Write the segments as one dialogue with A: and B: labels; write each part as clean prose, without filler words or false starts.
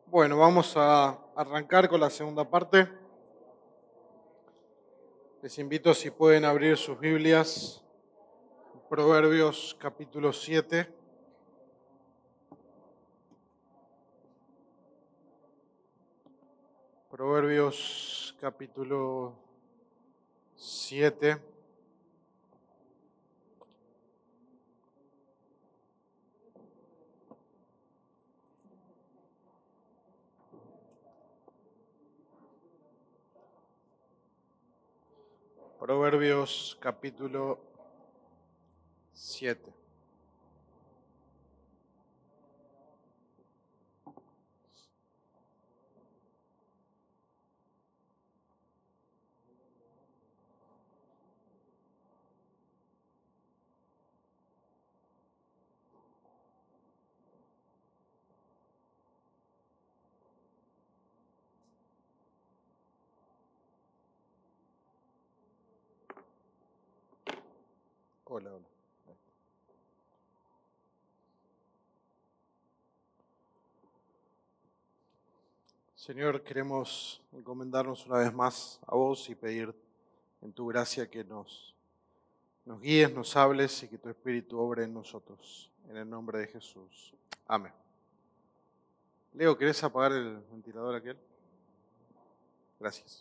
A: Bueno, vamos a arrancar con la segunda parte. Les invito si pueden abrir sus Biblias, Proverbios capítulo 7. Proverbios capítulo 7. Proverbios capítulo 7. Hola, hola. Señor, queremos encomendarnos una vez más a vos y pedir en tu gracia que nos guíes, nos hables y que tu Espíritu obre en nosotros. En el nombre de Jesús. Amén. Leo, ¿querés apagar el ventilador aquel? Gracias.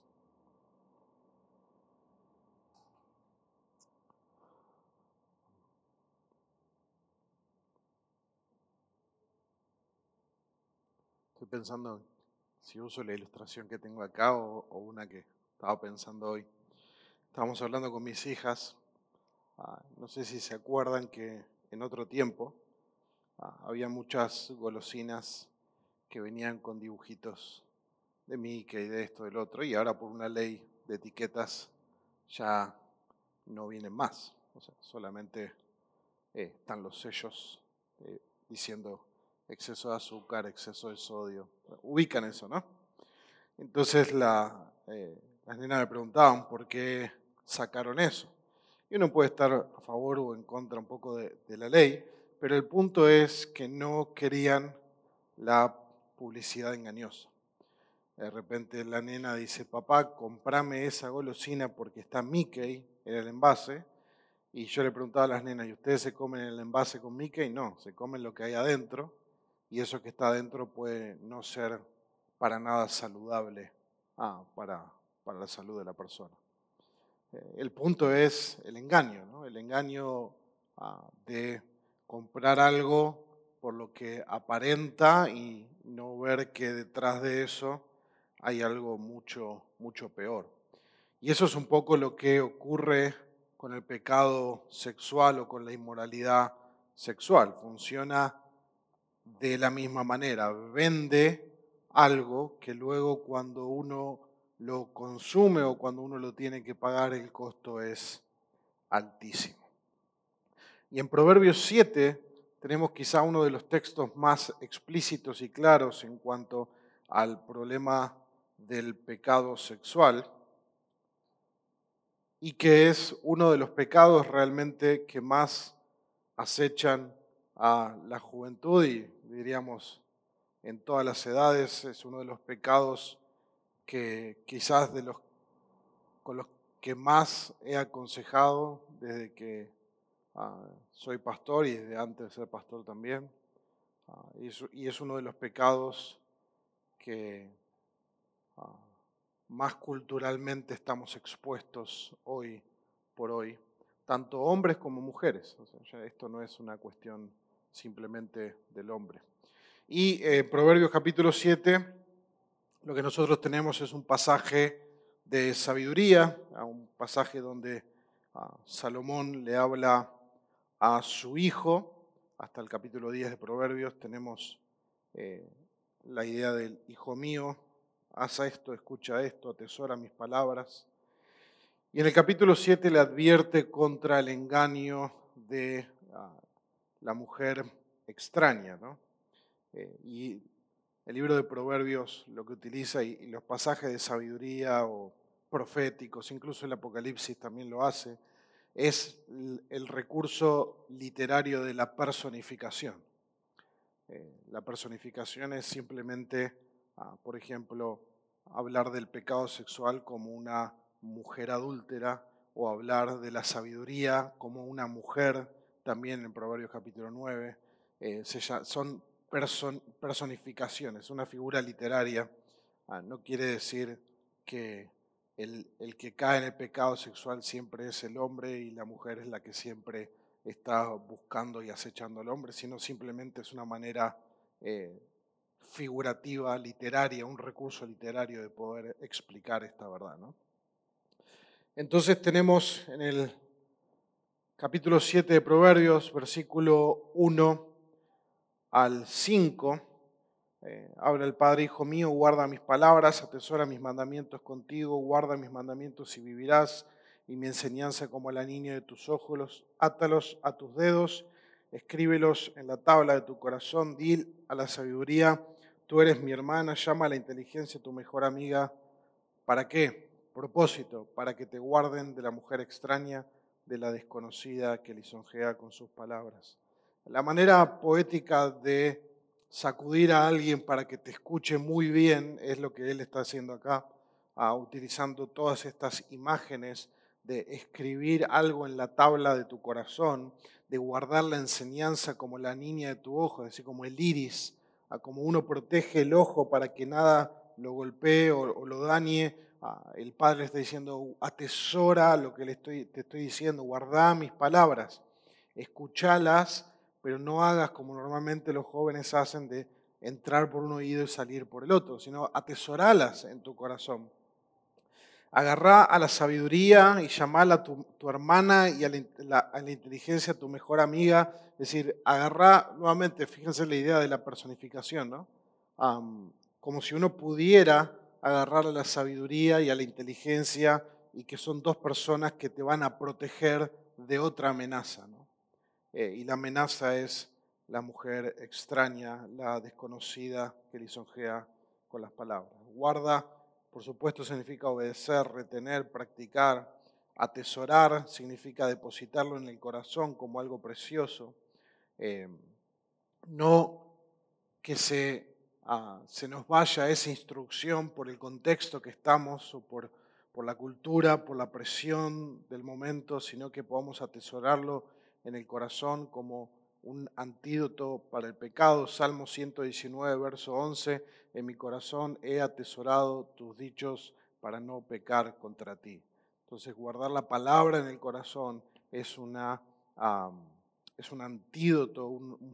A: Estoy pensando si uso la ilustración que tengo acá o una que estaba pensando hoy. Estábamos hablando con mis hijas. No sé si se acuerdan que en otro tiempo había muchas golosinas que venían con dibujitos de Mickey, de esto, del otro, y ahora por una ley de etiquetas ya no vienen más. O sea, solamente están los sellos eh, diciendo exceso de azúcar, exceso de sodio. Ubican eso, ¿no? Entonces las nenas me preguntaban por qué sacaron eso. Y uno puede estar a favor o en contra un poco de la ley, pero el punto es que no querían la publicidad engañosa. De repente la nena dice, papá, comprame esa golosina porque está Mickey en el envase. Y yo le preguntaba a las nenas, ¿y ustedes se comen el envase con Mickey? No, se comen lo que hay adentro y eso que está adentro puede no ser para nada saludable para la salud de la persona. El punto es el engaño, ¿no? El engaño de comprar algo por lo que aparenta y no ver que detrás de eso hay algo mucho, mucho peor. Y eso es un poco lo que ocurre con el pecado sexual o con la inmoralidad sexual. Funciona de la misma manera. Vende algo que luego cuando uno lo consume o cuando uno lo tiene que pagar, el costo es altísimo. Y en Proverbios 7 tenemos quizá uno de los textos más explícitos y claros en cuanto al problema del pecado sexual y que es uno de los pecados realmente que más acechan a la juventud y diríamos en todas las edades. Es uno de los pecados que quizás con los que más he aconsejado desde que soy pastor y desde antes de ser pastor también. Y es uno de los pecados que ah, más culturalmente estamos expuestos hoy por hoy, tanto hombres como mujeres. O sea, ya esto no es una cuestión simplemente del hombre. Y Proverbios capítulo 7, lo que nosotros tenemos es un pasaje de sabiduría, un pasaje donde Salomón le habla a su hijo. Hasta el capítulo 10 de Proverbios tenemos eh, la idea del hijo mío, haz esto, escucha esto, atesora mis palabras. Y en el capítulo 7 le advierte contra el engaño de la mujer extraña, ¿no? Y el libro de Proverbios lo que utiliza y los pasajes de sabiduría o proféticos, incluso el Apocalipsis también lo hace, es el recurso literario de la personificación. La personificación es simplemente Por ejemplo, hablar del pecado sexual como una mujer adúltera o hablar de la sabiduría como una mujer, también en Proverbios capítulo 9. Son personificaciones, una figura literaria. No quiere decir que el que cae en el pecado sexual siempre es el hombre y la mujer es la que siempre está buscando y acechando al hombre, sino simplemente es una manera figurativa, literaria, un recurso literario de poder explicar esta verdad, ¿no? Entonces tenemos en el capítulo 7 de Proverbios, versículo 1 al 5, habla el Padre: Hijo mío, guarda mis palabras, atesora mis mandamientos contigo, guarda mis mandamientos y vivirás, y mi enseñanza como la niña de tus ojos, átalos a tus dedos, escríbelos en la tabla de tu corazón, di a la sabiduría: tú eres mi hermana, llama a la inteligencia tu mejor amiga. ¿Para qué? Propósito: para que te guarden de la mujer extraña, de la desconocida que lisonjea con sus palabras. La manera poética de sacudir a alguien para que te escuche muy bien es lo que él está haciendo acá, utilizando todas estas imágenes de escribir algo en la tabla de tu corazón, de guardar la enseñanza como la niña de tu ojo, es decir, como el iris, como uno protege el ojo para que nada lo golpee o lo dañe. El Padre le está diciendo: atesora lo que te estoy diciendo, guarda mis palabras, escuchalas, pero no hagas como normalmente los jóvenes hacen, de entrar por un oído y salir por el otro, sino atesoralas en tu corazón. Agarrá a la sabiduría y llamala a tu hermana, y a la inteligencia a tu mejor amiga. Es decir, agarrá, nuevamente, fíjense la idea de la personificación, ¿no? Como si uno pudiera agarrar a la sabiduría y a la inteligencia, y que son dos personas que te van a proteger de otra amenaza, ¿no? Y la amenaza es la mujer extraña, la desconocida que lisonjea con las palabras. Guarda, por supuesto, significa obedecer, retener, practicar. Atesorar significa depositarlo en el corazón como algo precioso. Eh, no que se nos vaya esa instrucción por el contexto que estamos o por la cultura, por la presión del momento, sino que podamos atesorarlo en el corazón como un antídoto para el pecado. Salmo 119, verso 11: en mi corazón he atesorado tus dichos para no pecar contra ti. Entonces, guardar la palabra en el corazón es un antídoto,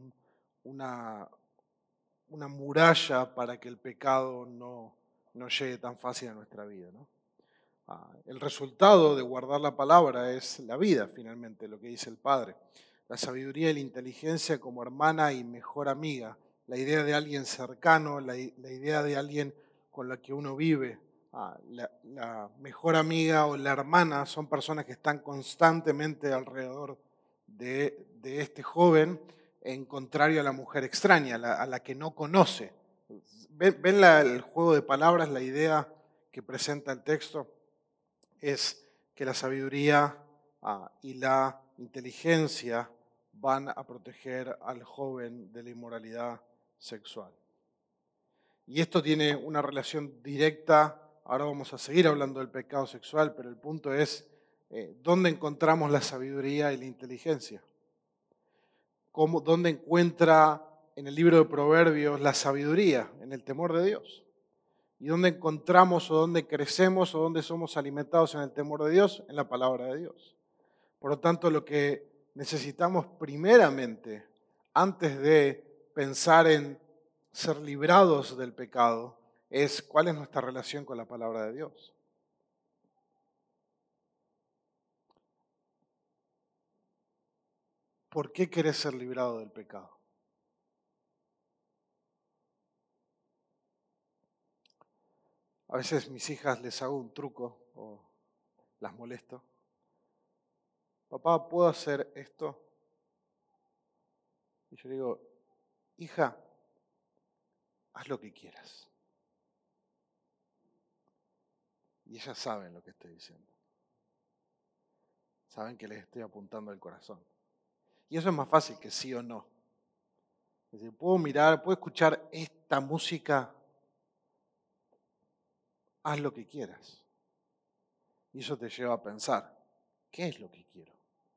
A: una muralla para que el pecado no llegue tan fácil a nuestra vida, ¿no? El resultado de guardar la palabra es la vida, finalmente, lo que dice el Padre. La sabiduría y la inteligencia como hermana y mejor amiga. La idea de alguien cercano, la idea de alguien con la que uno vive. La mejor amiga o la hermana son personas que están constantemente alrededor de este joven, en contrario a la mujer extraña, a la que no conoce. ¿Ven el juego de palabras, la idea que presenta el texto? Es que la sabiduría y la inteligencia van a proteger al joven de la inmoralidad sexual. Y esto tiene una relación directa. Ahora vamos a seguir hablando del pecado sexual, pero el punto es, ¿dónde encontramos la sabiduría y la inteligencia? ¿Dónde encuentra en el libro de Proverbios la sabiduría? En el temor de Dios. ¿Y dónde encontramos o dónde crecemos o dónde somos alimentados en el temor de Dios? En la palabra de Dios. Por lo tanto, lo que necesitamos primeramente, antes de pensar en ser librados del pecado, es cuál es nuestra relación con la palabra de Dios. ¿Por qué querés ser librado del pecado? A veces mis hijas les hago un truco o las molesto. Papá, ¿puedo hacer esto? Y yo digo: hija, haz lo que quieras. Y ellas saben lo que estoy diciendo. Saben que les estoy apuntando al corazón. Y eso es más fácil que sí o no. Es decir, puedo mirar, puedo escuchar esta música haz lo que quieras. Y eso te lleva a pensar, ¿qué es lo que quiero?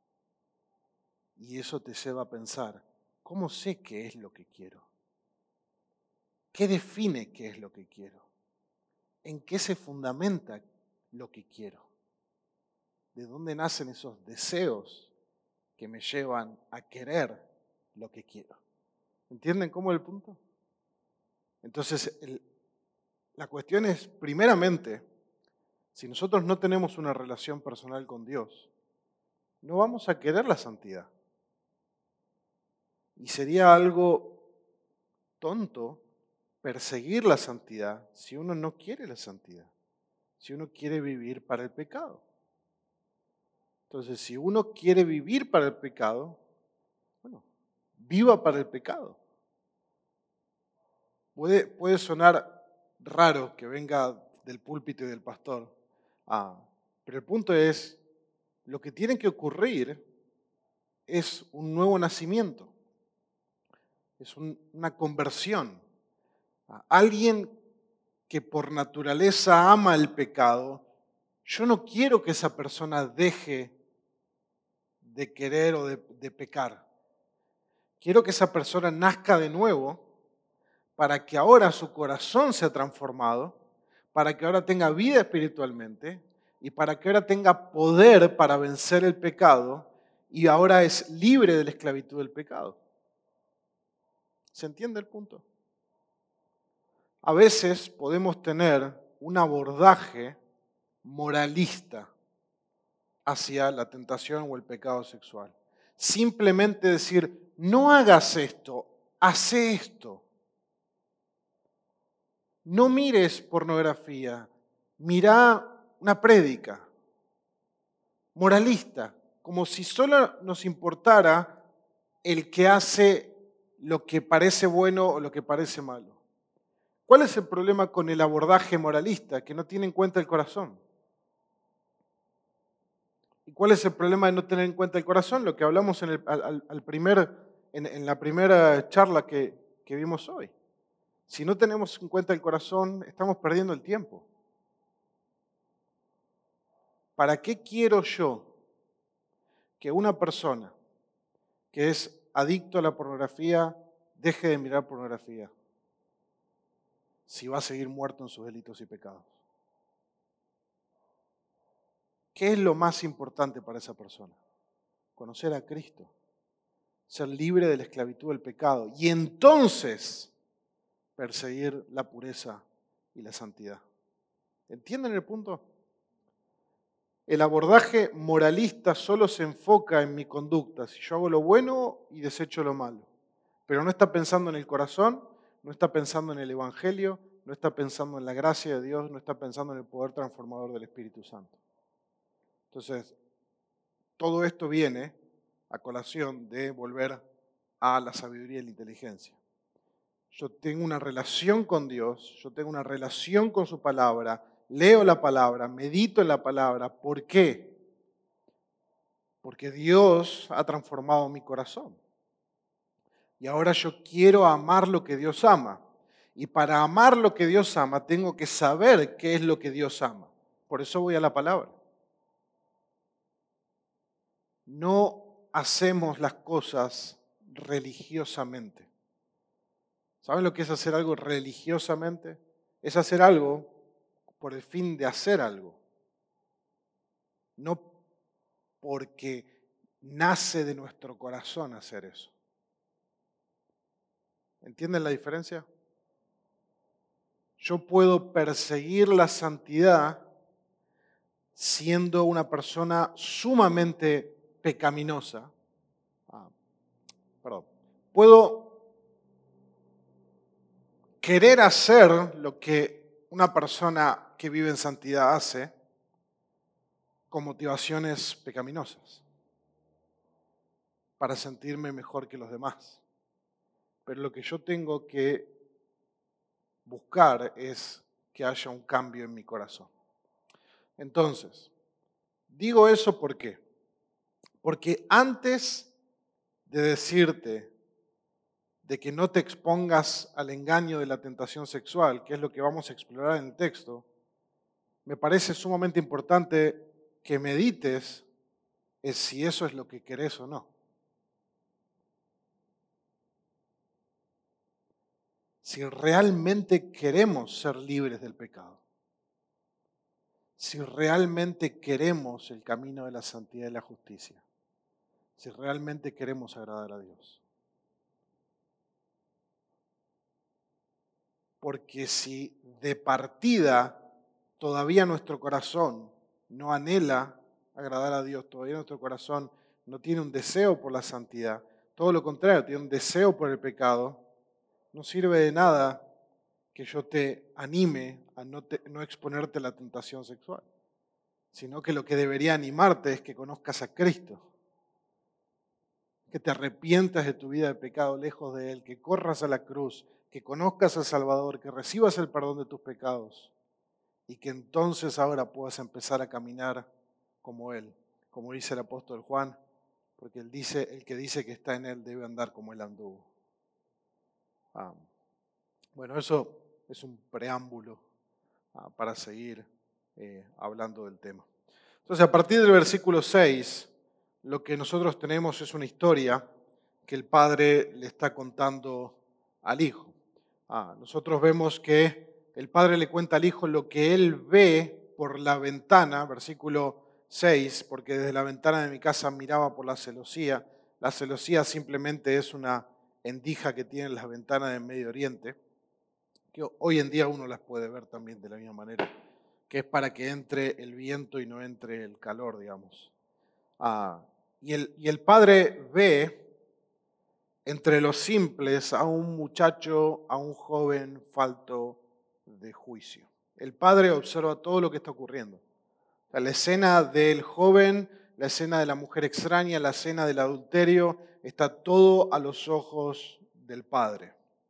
A: Y eso te lleva a pensar, ¿cómo sé qué es lo que quiero? ¿Qué define qué es lo que quiero? ¿En qué se fundamenta lo que quiero? ¿De dónde nacen esos deseos que me llevan a querer lo que quiero? ¿Entienden cómo es el punto? Entonces, la cuestión es, primeramente, si nosotros no tenemos una relación personal con Dios, no vamos a querer la santidad. Y sería algo tonto perseguir la santidad si uno no quiere la santidad, si uno quiere vivir para el pecado. Entonces, si uno quiere vivir para el pecado, bueno, viva para el pecado. Puede sonar raro que venga del púlpito y del pastor, pero el punto es, lo que tiene que ocurrir es un nuevo nacimiento, es una conversión. Alguien que por naturaleza ama el pecado, yo no quiero que esa persona deje de querer o de pecar. Quiero que esa persona nazca de nuevo para que ahora su corazón sea transformado, para que ahora tenga vida espiritualmente y para que ahora tenga poder para vencer el pecado y ahora es libre de la esclavitud del pecado. ¿Se entiende el punto? A veces podemos tener un abordaje moralista hacia la tentación o el pecado sexual. Simplemente decir, no hagas esto, haz esto. No mires pornografía, mira una prédica moralista, como si solo nos importara el que hace lo que parece bueno o lo que parece malo. ¿Cuál es el problema con el abordaje moralista? Que no tiene en cuenta el corazón. ¿Y cuál es el problema de no tener en cuenta el corazón? Lo que hablamos en la primera charla que vimos hoy. Si no tenemos en cuenta el corazón, estamos perdiendo el tiempo. ¿Para qué quiero yo que una persona que es adicto a la pornografía deje de mirar pornografía si va a seguir muerto en sus delitos y pecados? ¿Qué es lo más importante para esa persona? Conocer a Cristo, ser libre de la esclavitud del pecado y entonces perseguir la pureza y la santidad. ¿Entienden el punto? El abordaje moralista solo se enfoca en mi conducta, si yo hago lo bueno y desecho lo malo, pero no está pensando en el corazón, no está pensando en el Evangelio, no está pensando en la gracia de Dios, no está pensando en el poder transformador del Espíritu Santo. Entonces, todo esto viene a colación de volver a la sabiduría y la inteligencia. Yo tengo una relación con Dios, yo tengo una relación con su palabra, leo la palabra, medito en la palabra. ¿Por qué? Porque Dios ha transformado mi corazón. Y ahora yo quiero amar lo que Dios ama. Y para amar lo que Dios ama, tengo que saber qué es lo que Dios ama. Por eso voy a la palabra. No hacemos las cosas religiosamente. ¿Saben lo que es hacer algo religiosamente? Es hacer algo por el fin de hacer algo. No porque nace de nuestro corazón hacer eso. ¿Entienden la diferencia? Yo puedo perseguir la santidad siendo una persona sumamente pecaminosa. Puedo querer hacer lo que una persona que vive en santidad hace con motivaciones pecaminosas para sentirme mejor que los demás. Pero lo que yo tengo que buscar es que haya un cambio en mi corazón. Entonces, digo eso ¿por qué? Porque antes de decirte de que no te expongas al engaño de la tentación sexual, que es lo que vamos a explorar en el texto, me parece sumamente importante que medites es si eso es lo que querés o no. Si realmente queremos ser libres del pecado. Si realmente queremos el camino de la santidad y la justicia. Si realmente queremos agradar a Dios. Porque si de partida todavía nuestro corazón no anhela agradar a Dios, todavía nuestro corazón no tiene un deseo por la santidad, todo lo contrario, tiene un deseo por el pecado, no sirve de nada que yo te anime a no exponerte a la tentación sexual, sino que lo que debería animarte es que conozcas a Cristo, que te arrepientas de tu vida de pecado lejos de Él, que corras a la cruz, que conozcas al Salvador, que recibas el perdón de tus pecados y que entonces ahora puedas empezar a caminar como Él, como dice el apóstol Juan, porque él dice, el que dice que está en Él debe andar como Él anduvo. Bueno, eso es un preámbulo para seguir hablando del tema. Entonces, a partir del versículo 6, lo que nosotros tenemos es una historia que el padre le está contando al hijo. Nosotros vemos que el padre le cuenta al hijo lo que él ve por la ventana, versículo 6, porque desde la ventana de mi casa miraba por la celosía. La celosía simplemente es una endija que tienen las ventanas del Medio Oriente, que hoy en día uno las puede ver también de la misma manera, que es para que entre el viento y no entre el calor, digamos. Y el padre ve entre los simples a un muchacho, a un joven falto de juicio. El padre observa todo lo que está ocurriendo. O sea, la escena del joven, la escena de la mujer extraña, la escena del adulterio, está todo a los ojos del padre.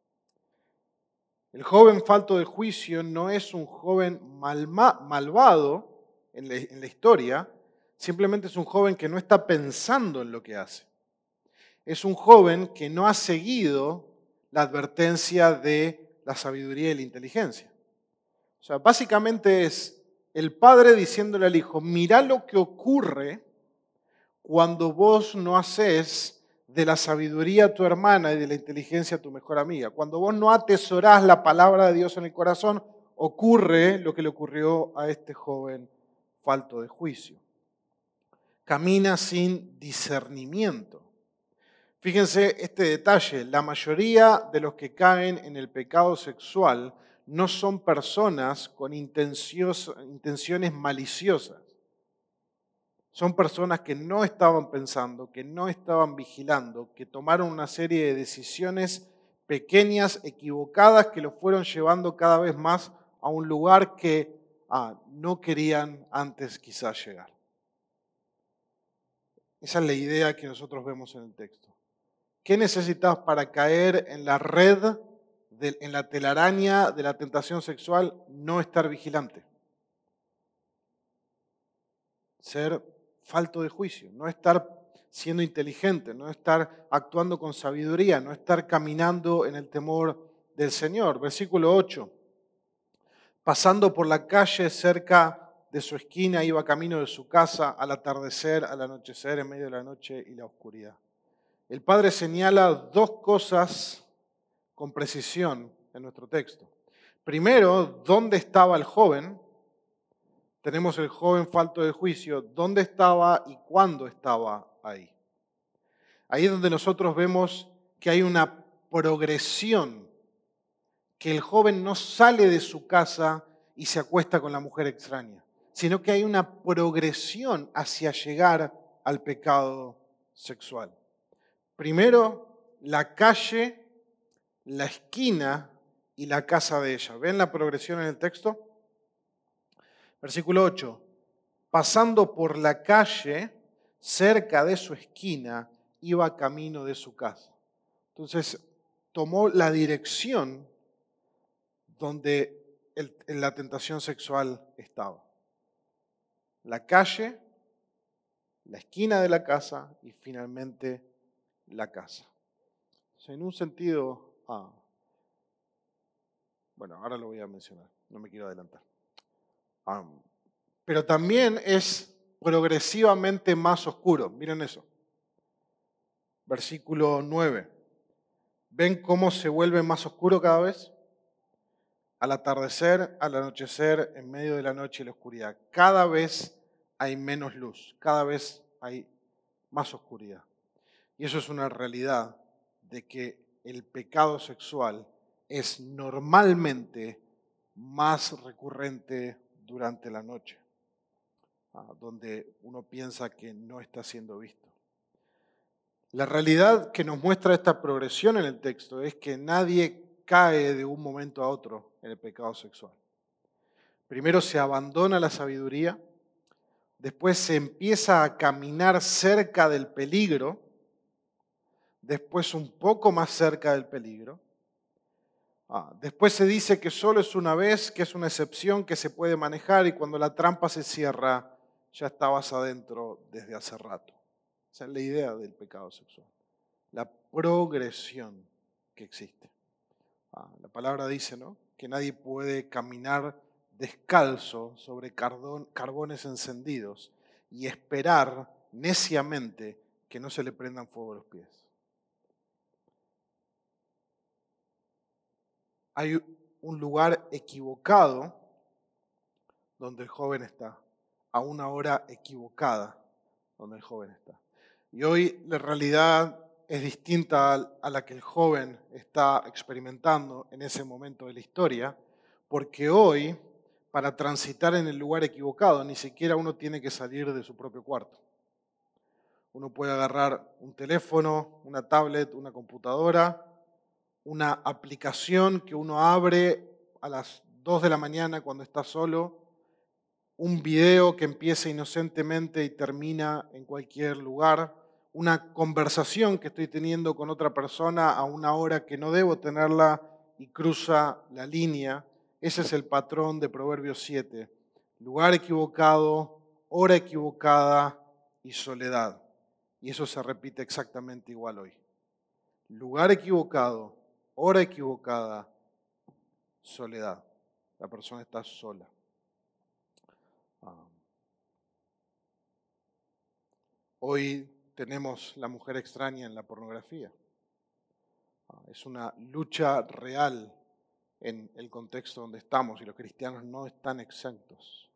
A: El joven falto de juicio no es un joven malvado en la historia, simplemente es un joven que no está pensando en lo que hace. Es un joven que no ha seguido la advertencia de la sabiduría y la inteligencia. O sea, básicamente es el padre diciéndole al hijo, mirá lo que ocurre cuando vos no haces de la sabiduría a tu hermana y de la inteligencia a tu mejor amiga. Cuando vos no atesorás la palabra de Dios en el corazón, ocurre lo que le ocurrió a este joven falto de juicio. Camina sin discernimiento. Fíjense este detalle, la mayoría de los que caen en el pecado sexual no son personas con intenciones maliciosas. Son personas que no estaban pensando, que no estaban vigilando, que tomaron una serie de decisiones pequeñas, equivocadas, que los fueron llevando cada vez más a un lugar que no querían antes quizás llegar. Esa es la idea que nosotros vemos en el texto. ¿Qué necesitas para caer en la red, en la telaraña de la tentación sexual? No estar vigilante. Ser falto de juicio, no estar siendo inteligente, no estar actuando con sabiduría, no estar caminando en el temor del Señor. Versículo 8. Pasando por la calle cerca de su esquina, iba camino de su casa al atardecer, al anochecer, en medio de la noche y la oscuridad. El Padre señala dos cosas con precisión en nuestro texto. Primero, ¿dónde estaba el joven? Tenemos el joven falto de juicio. ¿Dónde estaba y cuándo estaba ahí? Ahí es donde nosotros vemos que hay una progresión, que el joven no sale de su casa y se acuesta con la mujer extraña, sino que hay una progresión hacia llegar al pecado sexual. Primero, la calle, la esquina y la casa de ella. ¿Ven la progresión en el texto? Versículo 8. Pasando por la calle, cerca de su esquina, iba camino de su casa. Entonces, tomó la dirección donde la tentación sexual estaba. La calle, la esquina de la casa y finalmente la casa. En un sentido, bueno, ahora lo voy a mencionar, no me quiero adelantar. Am, pero también es progresivamente más oscuro. Miren eso. Versículo 9. ¿Ven cómo se vuelve más oscuro cada vez? Al atardecer, al anochecer, en medio de la noche y la oscuridad. Cada vez hay menos luz, cada vez hay más oscuridad. Y eso es una realidad de que el pecado sexual es normalmente más recurrente durante la noche, donde uno piensa que no está siendo visto. La realidad que nos muestra esta progresión en el texto es que nadie cae de un momento a otro en el pecado sexual. Primero se abandona la sabiduría, después se empieza a caminar cerca del peligro, después un poco más cerca del peligro. Después se dice que solo es una vez, que es una excepción que se puede manejar y cuando la trampa se cierra ya estabas adentro desde hace rato. Esa es la idea del pecado sexual, la progresión que existe. La palabra dice, ¿no?, que nadie puede caminar descalzo sobre carbones encendidos y esperar neciamente que no se le prendan fuego los pies. Hay un lugar equivocado donde el joven está, a una hora equivocada donde el joven está. Y hoy la realidad es distinta a la que el joven está experimentando en ese momento de la historia, porque hoy, para transitar en el lugar equivocado, ni siquiera uno tiene que salir de su propio cuarto. Uno puede agarrar un teléfono, una tablet, una computadora, una aplicación que uno abre a las 2 de la mañana cuando está solo, un video que empieza inocentemente y termina en cualquier lugar, una conversación que estoy teniendo con otra persona a una hora que no debo tenerla y cruza la línea. Ese es el patrón de Proverbios 7. Lugar equivocado, hora equivocada y soledad. Y eso se repite exactamente igual hoy. Lugar equivocado, hora equivocada, soledad. La persona está sola. Hoy tenemos la mujer extraña en la pornografía. Es una lucha real en el contexto donde estamos y los cristianos no están exentos.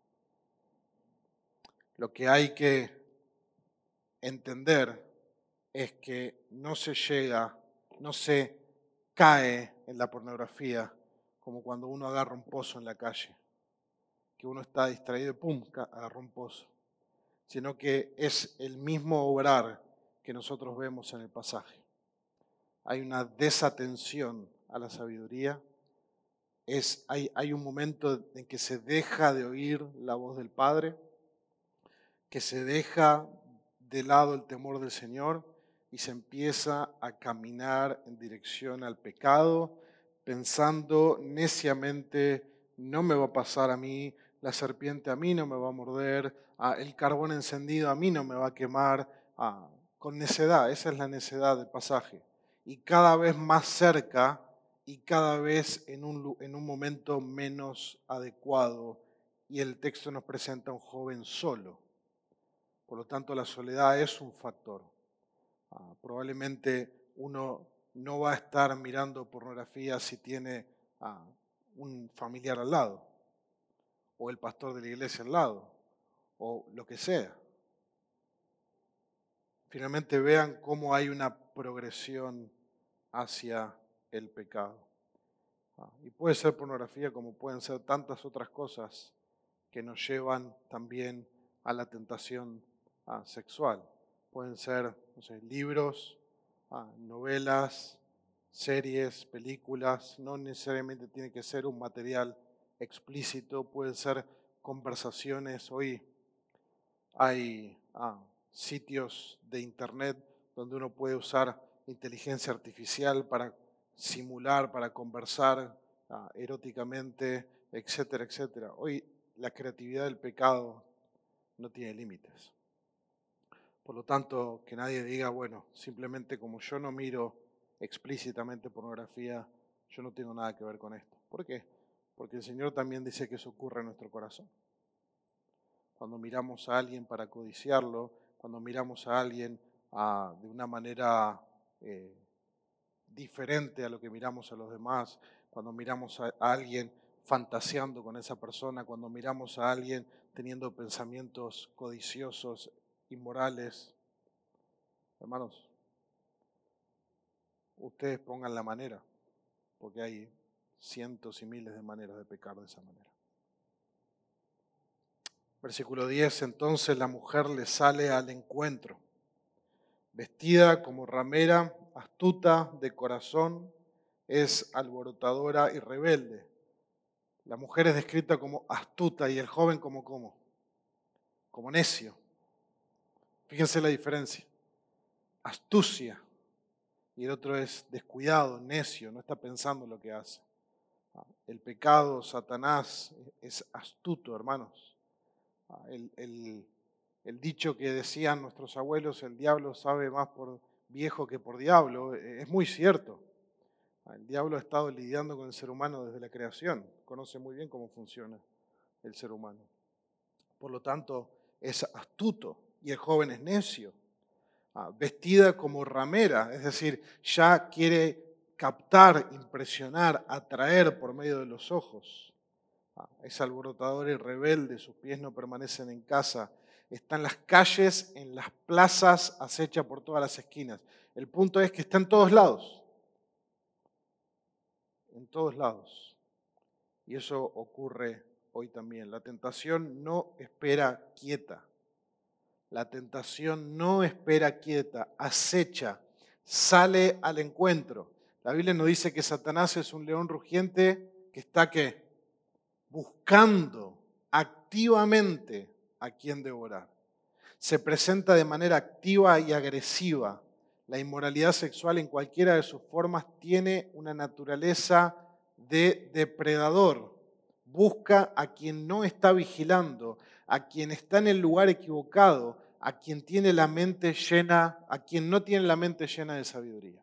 A: Lo que hay que entender es que no se llega, no se cae en la pornografía como cuando uno agarra un pozo en la calle, que uno está distraído y ¡pum!, agarra un pozo, sino que es el mismo obrar que nosotros vemos en el pasaje. Hay una desatención a la sabiduría, hay un momento en que se deja de oír la voz del Padre, que se deja de lado el temor del Señor y se empieza a caminar en dirección al pecado, pensando neciamente, no me va a pasar a mí, la serpiente a mí no me va a morder, el carbón encendido a mí no me va a quemar, con necedad, esa es la necedad del pasaje. Y cada vez más cerca y cada vez en un momento menos adecuado. Y el texto nos presenta a un joven solo. Por lo tanto, la soledad es un factor. Probablemente uno no va a estar mirando pornografía si tiene un familiar al lado, o el pastor de la iglesia al lado, o lo que sea. Finalmente vean cómo hay una progresión hacia el pecado. Y puede ser pornografía como pueden ser tantas otras cosas que nos llevan también a la tentación sexual. Pueden ser, no sé, libros, novelas, series, películas, no necesariamente tiene que ser un material explícito, pueden ser conversaciones. Hoy hay sitios de internet donde uno puede usar inteligencia artificial para simular, para conversar eróticamente, etcétera, etcétera. Hoy la creatividad del pecado no tiene límites. Por lo tanto, que nadie diga, bueno, simplemente como yo no miro explícitamente pornografía, yo no tengo nada que ver con esto. ¿Por qué? porque el Señor también dice que eso ocurre en nuestro corazón. Cuando miramos a alguien para codiciarlo, cuando miramos a alguien de una manera diferente a lo que miramos a los demás, cuando miramos a alguien fantaseando con esa persona, cuando miramos a alguien teniendo pensamientos codiciosos, inmorales. Hermanos, ustedes pongan la manera, porque hay cientos y miles de maneras de pecar de esa manera. Versículo 10, entonces la mujer le sale al encuentro, vestida como ramera, astuta de corazón, es alborotadora y rebelde. La mujer es descrita como astuta y el joven como necio. Fíjense la diferencia. Astucia y el otro es descuidado, necio, no está pensando lo que hace. El pecado, Satanás, es astuto, hermanos. El dicho que decían nuestros abuelos, el diablo sabe más por viejo que por diablo, es muy cierto. El diablo ha estado lidiando con el ser humano desde la creación, conoce muy bien cómo funciona el ser humano. Por lo tanto, es astuto y el joven es necio. Vestida como ramera, es decir, ya quiere captar, impresionar, atraer por medio de los ojos. Es alborotador y rebelde, sus pies no permanecen en casa. Está en las calles, en las plazas, acecha por todas las esquinas. El punto es que está en todos lados. En todos lados. Y eso ocurre hoy también. La tentación no espera quieta. La tentación no espera quieta, acecha, sale al encuentro. La Biblia nos dice que Satanás es un león rugiente que está ¿qué? Buscando activamente a quien devorar. Se presenta de manera activa y agresiva. La inmoralidad sexual en cualquiera de sus formas tiene una naturaleza de depredador. Busca a quien no está vigilando, a quien está en el lugar equivocado, a quien tiene la mente llena, a quien no tiene la mente llena de sabiduría.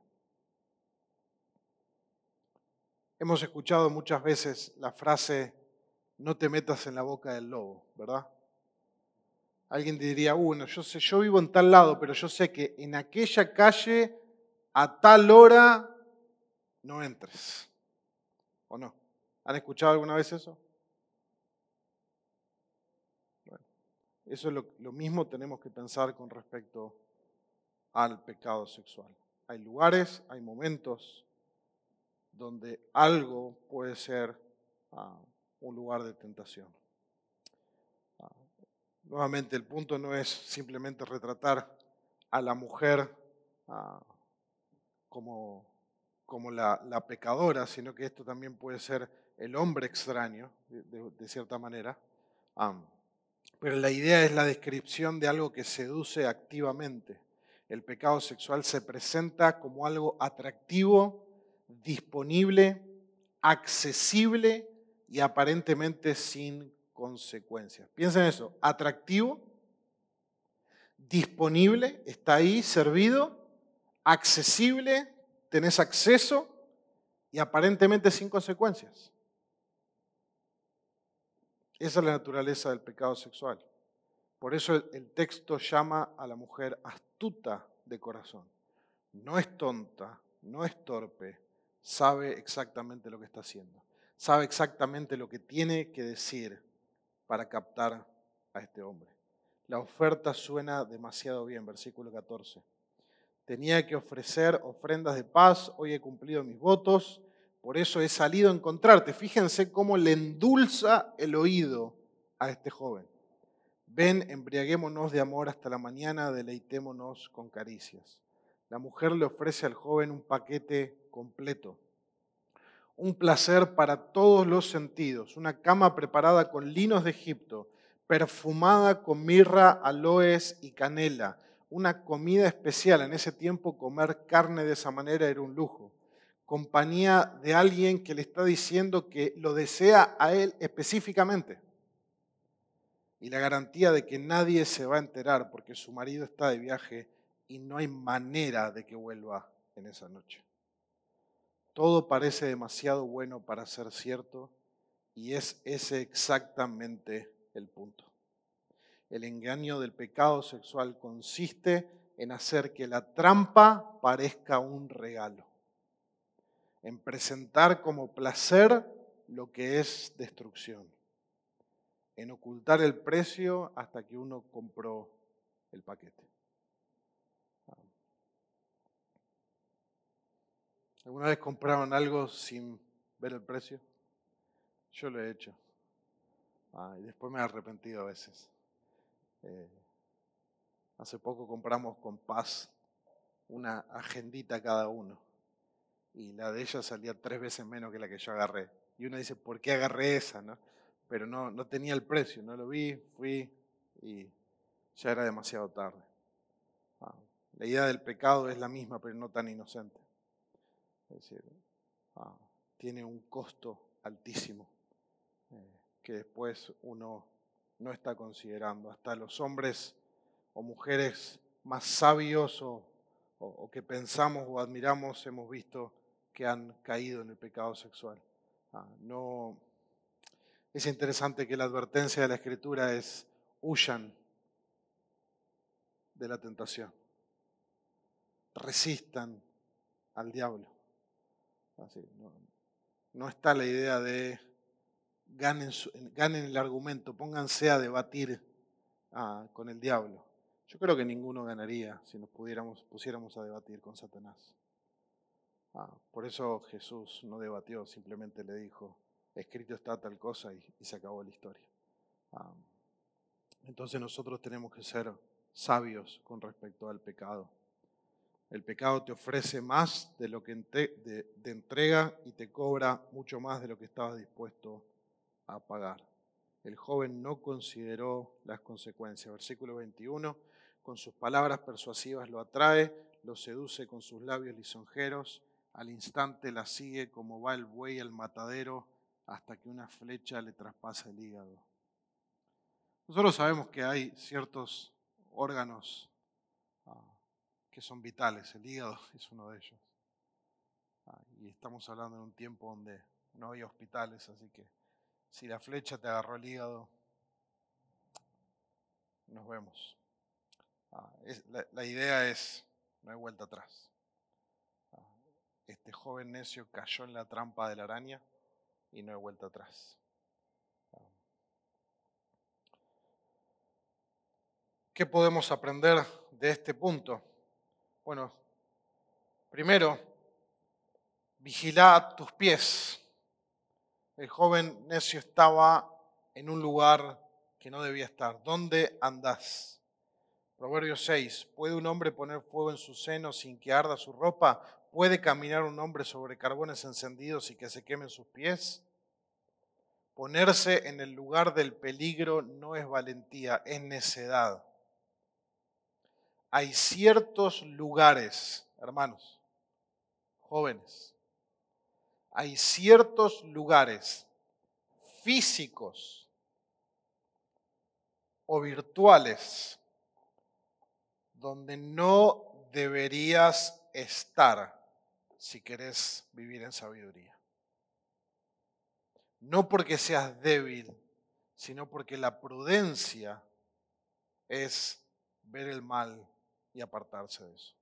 A: Hemos escuchado muchas veces la frase, no te metas en la boca del lobo, ¿verdad? Alguien diría, bueno, yo vivo en tal lado, pero yo sé que en aquella calle a tal hora no entres. ¿O no? ¿Han escuchado alguna vez eso? Bueno, eso es lo mismo tenemos que pensar con respecto al pecado sexual. Hay lugares, hay momentos donde algo puede ser un lugar de tentación. Nuevamente, el punto no es simplemente retratar a la mujer como la pecadora, sino que esto también puede ser el hombre extraño, de cierta manera. Pero la idea es la descripción de algo que seduce activamente. El pecado sexual se presenta como algo atractivo, disponible, accesible y aparentemente sin consecuencias. Piensen en eso, atractivo, disponible, está ahí, servido, accesible, tenés acceso y aparentemente sin consecuencias. Esa es la naturaleza del pecado sexual. Por eso el texto llama a la mujer astuta de corazón. No es tonta, no es torpe, sabe exactamente lo que está haciendo. Sabe exactamente lo que tiene que decir para captar a este hombre. La oferta suena demasiado bien, versículo 14. Tenía que ofrecer ofrendas de paz, hoy he cumplido mis votos, por eso he salido a encontrarte. Fíjense cómo le endulza el oído a este joven. Ven, embriaguémonos de amor hasta la mañana, deleitémonos con caricias. La mujer le ofrece al joven un paquete completo, un placer para todos los sentidos, una cama preparada con linos de Egipto, perfumada con mirra, aloes y canela, una comida especial. En ese tiempo comer carne de esa manera era un lujo. Compañía de alguien que le está diciendo que lo desea a él específicamente. Y la garantía de que nadie se va a enterar porque su marido está de viaje y no hay manera de que vuelva en esa noche. Todo parece demasiado bueno para ser cierto Y es ese exactamente el punto. El engaño del pecado sexual consiste en hacer que la trampa parezca un regalo, en presentar como placer lo que es destrucción, en ocultar el precio hasta que uno compró el paquete. ¿Alguna vez compraron algo sin ver el precio? Yo lo he hecho. Y después me he arrepentido a veces. Hace poco compramos con Paz una agendita cada uno. Y la de ella salía 3 veces menos que la que yo agarré. Y uno dice, ¿por qué agarré esa? ¿No? Pero no tenía el precio, no lo vi, fui y ya era demasiado tarde. La idea del pecado es la misma, pero no tan inocente. Es decir, tiene un costo altísimo que después uno no está considerando. Hasta los hombres o mujeres más sabios o que pensamos o admiramos hemos visto que han caído en el pecado sexual. No, es interesante que la advertencia de la Escritura es huyan de la tentación, resistan al diablo. Así, no está la idea de ganen el argumento, pónganse a debatir con el diablo. Yo creo que ninguno ganaría si nos pusiéramos a debatir con Satanás. Por eso Jesús no debatió, simplemente le dijo, escrito está tal cosa y se acabó la historia. Entonces nosotros tenemos que ser sabios con respecto al pecado. El pecado te ofrece más de lo que te entrega y te cobra mucho más de lo que estabas dispuesto a pagar. El joven no consideró las consecuencias. Versículo 21, con sus palabras persuasivas lo atrae, lo seduce con sus labios lisonjeros, al instante la sigue como va el buey al matadero hasta que una flecha le traspasa el hígado. Nosotros sabemos que hay ciertos órganos que son vitales, el hígado es uno de ellos. Y estamos hablando de un tiempo donde no hay hospitales, así que si la flecha te agarró el hígado, nos vemos. La idea es, no hay vuelta atrás. Este joven necio cayó en la trampa de la araña y no hay vuelta atrás. ¿Qué podemos aprender de este punto? Bueno, primero, vigila tus pies. El joven necio estaba en un lugar que no debía estar. ¿Dónde andás? Proverbios 6. ¿Puede un hombre poner fuego en su seno sin que arda su ropa? ¿Puede caminar un hombre sobre carbones encendidos y que se quemen sus pies? Ponerse en el lugar del peligro no es valentía, es necedad. Hay ciertos lugares, hermanos, jóvenes, hay ciertos lugares físicos o virtuales donde no deberías estar si querés vivir en sabiduría. No porque seas débil, sino porque la prudencia es ver el mal y apartarse de eso.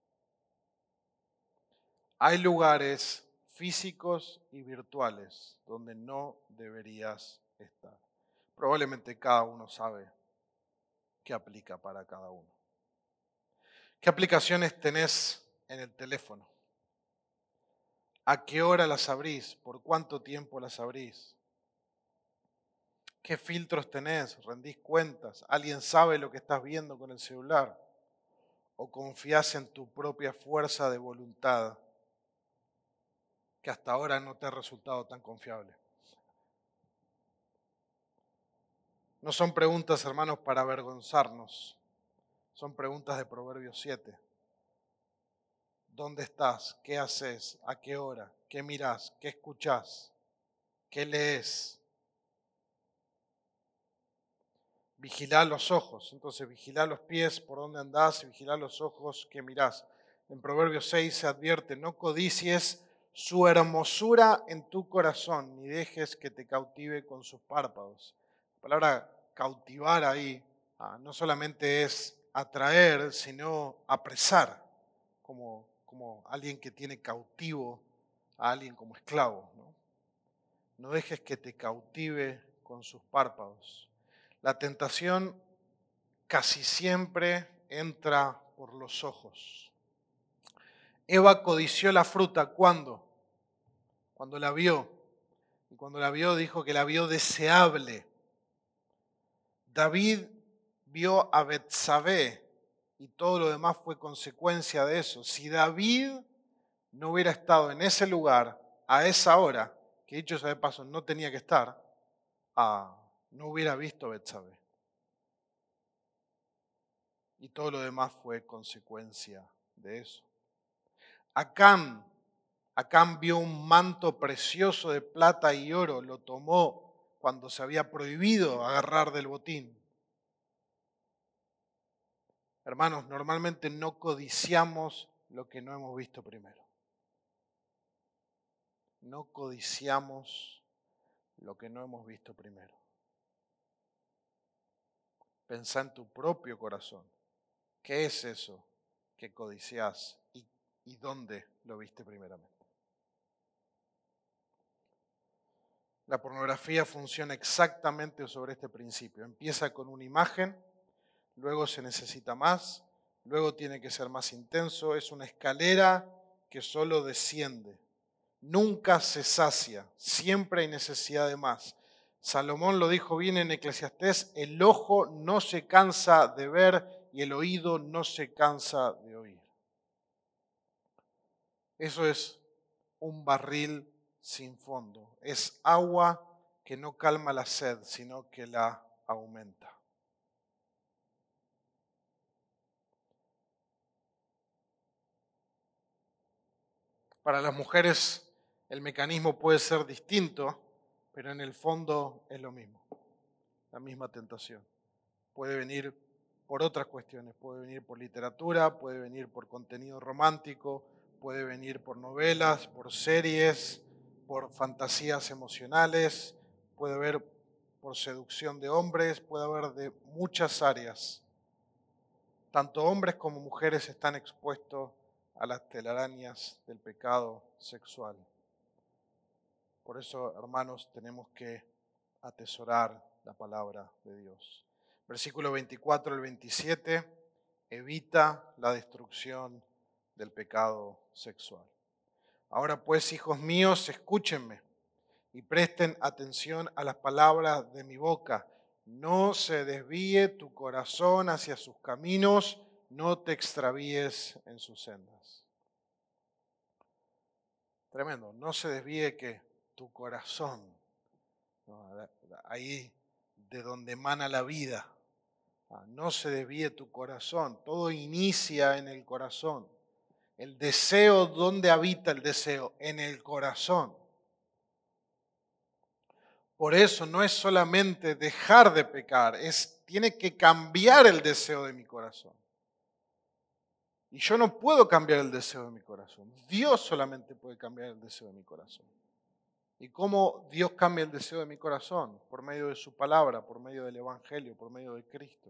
A: Hay lugares físicos y virtuales donde no deberías estar. Probablemente cada uno sabe qué aplica para cada uno. ¿Qué aplicaciones tenés en el teléfono? ¿A qué hora las abrís? ¿Por cuánto tiempo las abrís? ¿Qué filtros tenés? ¿Rendís cuentas? ¿Alguien sabe lo que estás viendo con el celular? ¿O confías en tu propia fuerza de voluntad que hasta ahora no te ha resultado tan confiable? No son preguntas, hermanos, para avergonzarnos. Son preguntas de Proverbios 7. ¿Dónde estás? ¿Qué haces? ¿A qué hora? ¿Qué mirás? ¿Qué escuchás? ¿Qué lees? Vigilá los ojos. Entonces, vigilá los pies, por dónde andás, y vigilá los ojos, ¿qué mirás? En Proverbios 6 se advierte, no codicies su hermosura en tu corazón, ni dejes que te cautive con sus párpados. La palabra cautivar ahí no solamente es atraer, sino apresar, como alguien que tiene cautivo a alguien como esclavo, ¿no? No dejes que te cautive con sus párpados. La tentación casi siempre entra por los ojos. Eva codició la fruta, ¿cuándo? Cuando la vio. Y cuando la vio dijo que la vio deseable. David vio a Betsabé y todo lo demás fue consecuencia de eso. Si David no hubiera estado en ese lugar a esa hora, que dicho sea de paso no tenía que estar, no hubiera visto a Betsabé. Y todo lo demás fue consecuencia de eso. Acán vio un manto precioso de plata y oro, lo tomó cuando se había prohibido agarrar del botín. Hermanos, normalmente no codiciamos lo que no hemos visto primero. No codiciamos lo que no hemos visto primero. Pensá en tu propio corazón. ¿Qué es eso que codiciás y dónde lo viste primeramente? La pornografía funciona exactamente sobre este principio. Empieza con una imagen, luego se necesita más, luego tiene que ser más intenso. Es una escalera que solo desciende. Nunca se sacia, siempre hay necesidad de más. Salomón lo dijo bien en Eclesiastés, el ojo no se cansa de ver y el oído no se cansa de oír. Eso es un barril sin fondo. Es agua que no calma la sed, sino que la aumenta. Para las mujeres el mecanismo puede ser distinto, pero en el fondo es lo mismo, la misma tentación. Puede venir por otras cuestiones, puede venir por literatura, puede venir por contenido romántico, puede venir por novelas, por series, por fantasías emocionales, puede haber por seducción de hombres, puede haber de muchas áreas. Tanto hombres como mujeres están expuestos a las telarañas del pecado sexual. Por eso, hermanos, tenemos que atesorar la palabra de Dios. Versículo 24 al 27, evita la destrucción del pecado sexual. Ahora pues, hijos míos, escúchenme y presten atención a las palabras de mi boca. No se desvíe tu corazón hacia sus caminos, no te extravíes en sus sendas. Tremendo, no se desvíe que tu corazón, ¿no? Ahí de donde emana la vida. No se desvíe tu corazón, todo inicia en el corazón. El deseo, ¿dónde habita el deseo? En el corazón. Por eso no es solamente dejar de pecar, tiene que cambiar el deseo de mi corazón. Y yo no puedo cambiar el deseo de mi corazón. Dios solamente puede cambiar el deseo de mi corazón. ¿Y cómo Dios cambia el deseo de mi corazón? Por medio de su palabra, por medio del Evangelio, por medio de Cristo.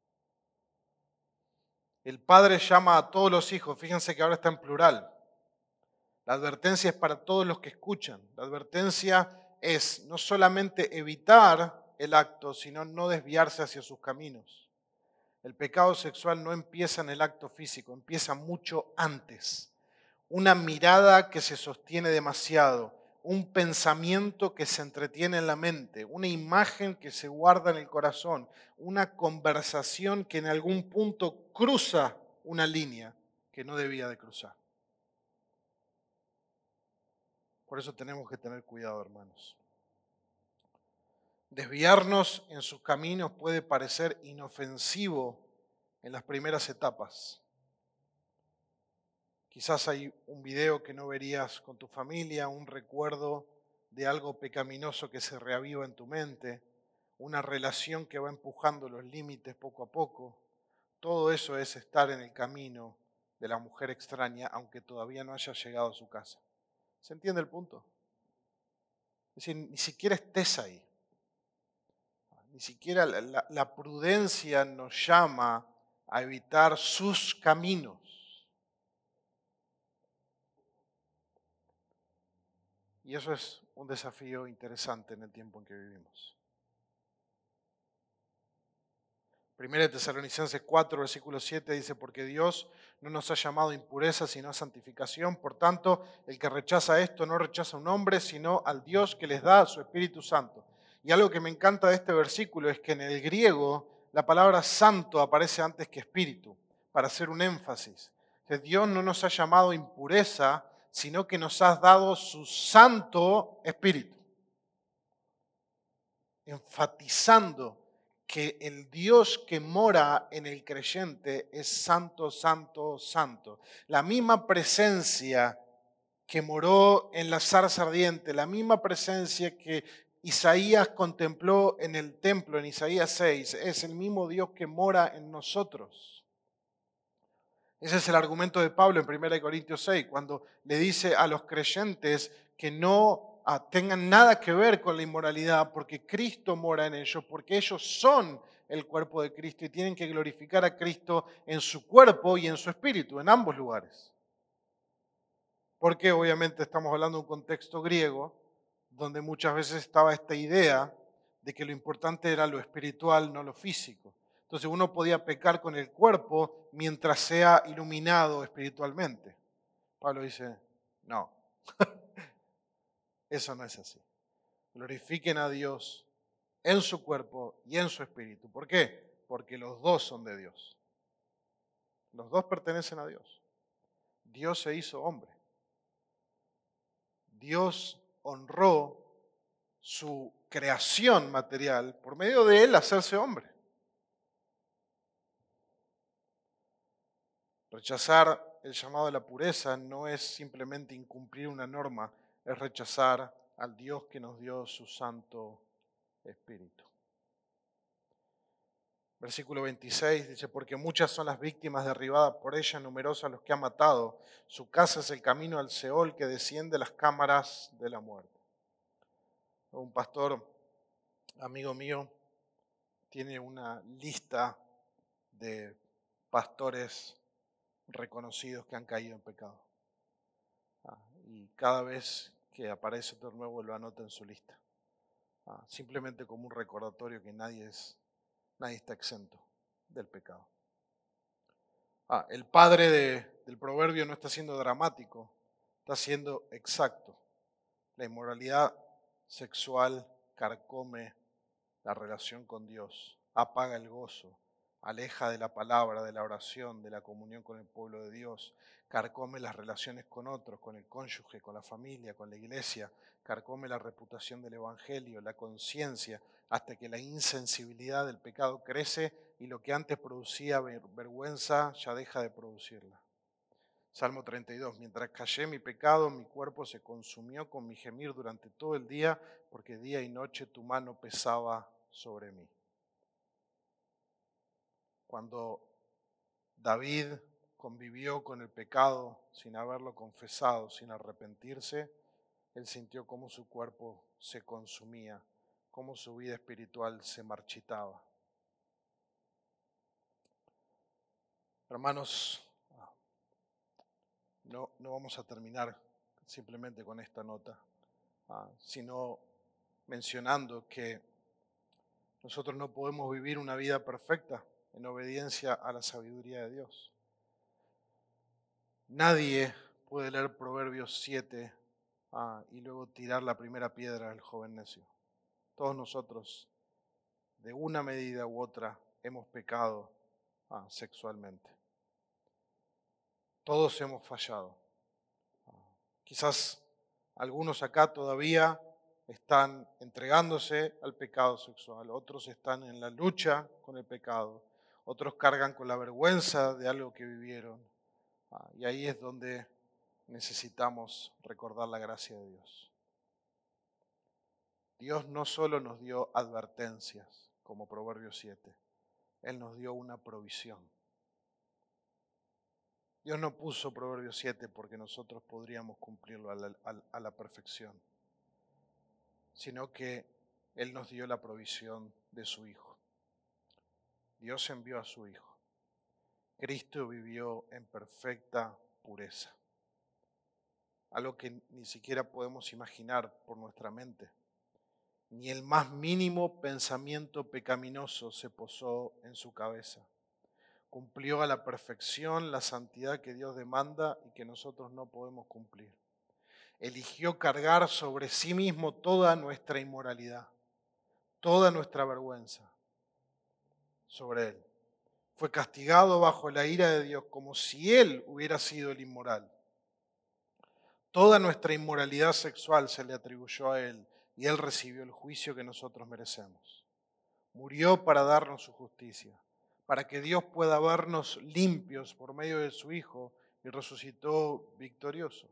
A: El Padre llama a todos los hijos, fíjense que ahora está en plural. La advertencia es para todos los que escuchan. La advertencia es no solamente evitar el acto, sino no desviarse hacia sus caminos. El pecado sexual no empieza en el acto físico, empieza mucho antes. Una mirada que se sostiene demasiado, un pensamiento que se entretiene en la mente, una imagen que se guarda en el corazón, una conversación que en algún punto cruza una línea que no debía de cruzar. Por eso tenemos que tener cuidado, hermanos. Desviarnos en sus caminos puede parecer inofensivo en las primeras etapas. Quizás hay un video que no verías con tu familia, un recuerdo de algo pecaminoso que se reaviva en tu mente, una relación que va empujando los límites poco a poco. Todo eso es estar en el camino de la mujer extraña, aunque todavía no haya llegado a su casa. ¿Se entiende el punto? Es decir, ni siquiera estés ahí. Ni siquiera la prudencia nos llama a evitar sus caminos. Y eso es un desafío interesante en el tiempo en que vivimos. 1 Tesalonicenses 4, versículo 7 dice, porque Dios no nos ha llamado a impureza, sino a santificación. Por tanto, el que rechaza esto no rechaza a un hombre, sino al Dios que les da su Espíritu Santo. Y algo que me encanta de este versículo es que en el griego la palabra santo aparece antes que espíritu, para hacer un énfasis. Que Dios no nos ha llamado a impureza, sino que nos ha dado su Santo Espíritu. Enfatizando que el Dios que mora en el creyente es santo, santo, santo. La misma presencia que moró en la zarza ardiente, la misma presencia que Isaías contempló en el templo, en Isaías 6, es el mismo Dios que mora en nosotros. Ese es el argumento de Pablo en 1 Corintios 6, cuando le dice a los creyentes que no tengan nada que ver con la inmoralidad, porque Cristo mora en ellos, porque ellos son el cuerpo de Cristo y tienen que glorificar a Cristo en su cuerpo y en su espíritu, en ambos lugares. Porque obviamente estamos hablando de un contexto griego, donde muchas veces estaba esta idea de que lo importante era lo espiritual, no lo físico. Entonces uno podía pecar con el cuerpo mientras sea iluminado espiritualmente. Pablo dice, no, eso no es así. Glorifiquen a Dios en su cuerpo y en su espíritu. ¿Por qué? Porque los dos son de Dios. Los dos pertenecen a Dios. Dios se hizo hombre. Dios honró su creación material por medio de él hacerse hombre. Rechazar el llamado de la pureza no es simplemente incumplir una norma, es rechazar al Dios que nos dio su Santo Espíritu. Versículo 26 dice, porque muchas son las víctimas derribadas por ella, numerosas los que ha matado. Su casa es el camino al Seol que desciende a las cámaras de la muerte. Un pastor, amigo mío, tiene una lista de pastores reconocidos que han caído en pecado. Y cada vez que aparece otro nuevo lo anota en su lista. Simplemente como un recordatorio que nadie está exento del pecado. El padre del proverbio no está siendo dramático, está siendo exacto. La inmoralidad sexual carcome la relación con Dios, apaga el gozo, aleja de la palabra, de la oración, de la comunión con el pueblo de Dios, carcome las relaciones con otros, con el cónyuge, con la familia, con la iglesia, carcome la reputación del evangelio, la conciencia, hasta que la insensibilidad del pecado crece y lo que antes producía vergüenza ya deja de producirla. Salmo 32, mientras callé mi pecado, mi cuerpo se consumió con mi gemir durante todo el día, porque día y noche tu mano pesaba sobre mí. Cuando David convivió con el pecado sin haberlo confesado, sin arrepentirse, él sintió cómo su cuerpo se consumía, cómo su vida espiritual se marchitaba. Hermanos, no vamos a terminar simplemente con esta nota, sino mencionando que nosotros no podemos vivir una vida perfecta en obediencia a la sabiduría de Dios. Nadie puede leer Proverbios 7 y luego tirar la primera piedra del joven necio. Todos nosotros, de una medida u otra, hemos pecado sexualmente. Todos hemos fallado. Quizás algunos acá todavía están entregándose al pecado sexual, otros están en la lucha con el pecado, otros cargan con la vergüenza de algo que vivieron. Y ahí es donde necesitamos recordar la gracia de Dios. Dios no solo nos dio advertencias, como Proverbios 7, Él nos dio una provisión. Dios no puso Proverbios 7 porque nosotros podríamos cumplirlo a la perfección, sino que Él nos dio la provisión de su Hijo. Dios envió a su Hijo. Cristo vivió en perfecta pureza, algo que ni siquiera podemos imaginar por nuestra mente. Ni el más mínimo pensamiento pecaminoso se posó en su cabeza. Cumplió a la perfección la santidad que Dios demanda y que nosotros no podemos cumplir. Eligió cargar sobre sí mismo toda nuestra inmoralidad, toda nuestra vergüenza sobre Él. Fue castigado bajo la ira de Dios como si Él hubiera sido el inmoral. Toda nuestra inmoralidad sexual se le atribuyó a Él y Él recibió el juicio que nosotros merecemos. Murió para darnos su justicia, para que Dios pueda vernos limpios por medio de su Hijo y resucitó victorioso.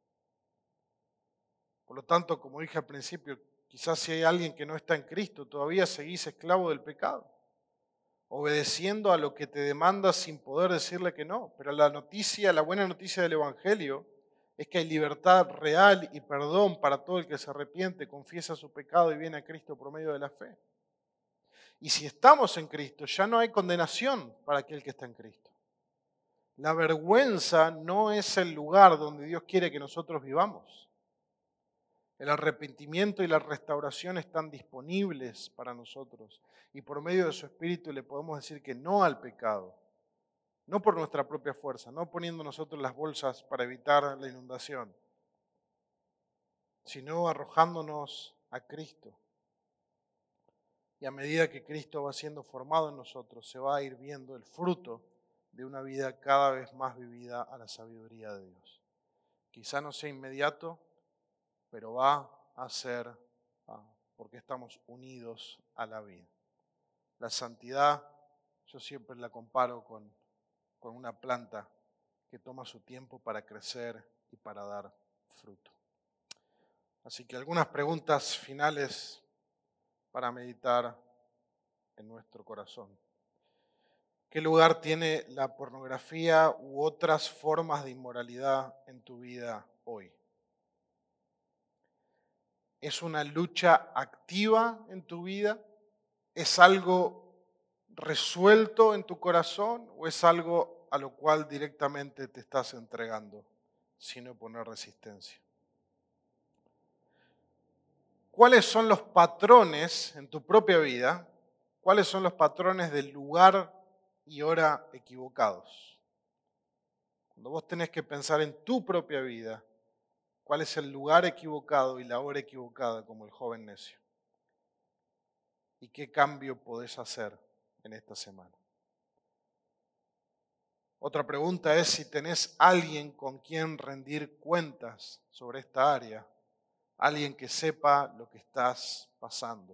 A: Por lo tanto, como dije al principio, quizás si hay alguien que no está en Cristo, todavía seguís esclavo del pecado, obedeciendo a lo que te demanda sin poder decirle que no. Pero la buena noticia del Evangelio es que hay libertad real y perdón para todo el que se arrepiente, confiesa su pecado y viene a Cristo por medio de la fe. Y si estamos en Cristo, ya no hay condenación para aquel que está en Cristo. La vergüenza no es el lugar donde Dios quiere que nosotros vivamos. El arrepentimiento y la restauración están disponibles para nosotros y por medio de su Espíritu le podemos decir que no al pecado, no por nuestra propia fuerza, no poniendo nosotros las bolsas para evitar la inundación, sino arrojándonos a Cristo. Y a medida que Cristo va siendo formado en nosotros, se va a ir viendo el fruto de una vida cada vez más vivida a la sabiduría de Dios. Quizá no sea inmediato, pero va a ser porque estamos unidos a la vida. La santidad, yo siempre la comparo con una planta que toma su tiempo para crecer y para dar fruto. Así que algunas preguntas finales para meditar en nuestro corazón. ¿Qué lugar tiene la pornografía u otras formas de inmoralidad en tu vida hoy? ¿Es una lucha activa en tu vida? ¿Es algo resuelto en tu corazón o es algo a lo cual directamente te estás entregando sin oponer resistencia? ¿Cuáles son los patrones en tu propia vida? ¿Cuáles son los patrones del lugar y hora equivocados? Cuando vos tenés que pensar en tu propia vida, ¿cuál es el lugar equivocado y la hora equivocada como el joven necio? ¿Y qué cambio podés hacer en esta semana? Otra pregunta es si tenés alguien con quien rendir cuentas sobre esta área, alguien que sepa lo que estás pasando.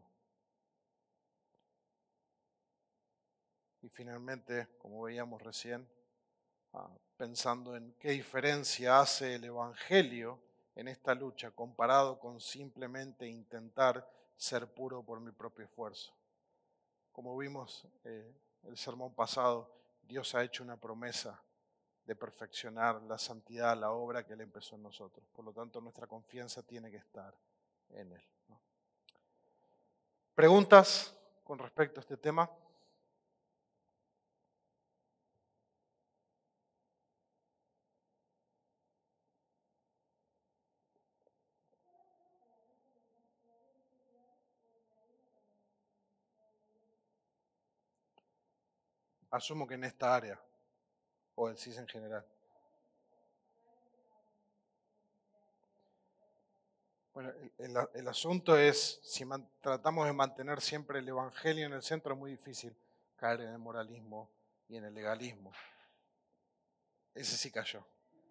A: Y finalmente, como veíamos recién, pensando en qué diferencia hace el Evangelio en esta lucha comparado con simplemente intentar ser puro por mi propio esfuerzo. Como vimos el sermón pasado, Dios ha hecho una promesa de perfeccionar la santidad, la obra que Él empezó en nosotros. Por lo tanto, nuestra confianza tiene que estar en Él, ¿no? ¿Preguntas con respecto a este tema? Asumo que en esta área, o el CIS en general. Bueno, el asunto es, si tratamos de mantener siempre el Evangelio en el centro, es muy difícil caer en el moralismo y en el legalismo. Ese sí cayó.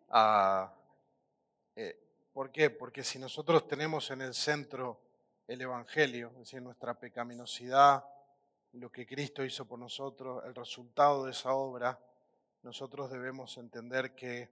A: ¿Por qué? Porque si nosotros tenemos en el centro el Evangelio, es decir, nuestra pecaminosidad, lo que Cristo hizo por nosotros, el resultado de esa obra, nosotros debemos entender que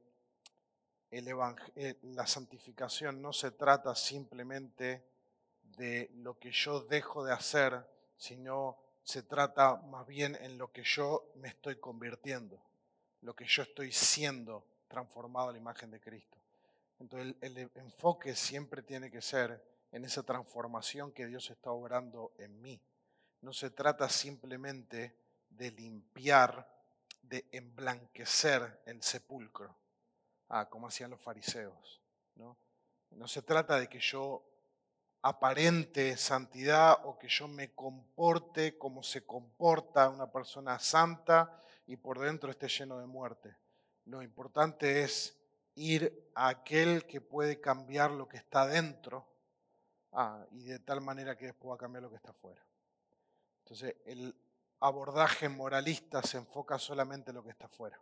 A: la santificación no se trata simplemente de lo que yo dejo de hacer, sino se trata más bien en lo que yo me estoy convirtiendo. lo que yo estoy siendo transformado a la imagen de Cristo. Entonces el enfoque siempre tiene que ser en esa transformación que Dios está obrando en mí. No se trata simplemente de limpiar, de emblanquecer el sepulcro, como hacían los fariseos, ¿no? No se trata de que yo aparente santidad o que yo me comporte como se comporta una persona santa y por dentro esté lleno de muerte. Lo importante es ir a aquel que puede cambiar lo que está dentro y de tal manera que después va a cambiar lo que está afuera. Entonces el abordaje moralista se enfoca solamente en lo que está afuera.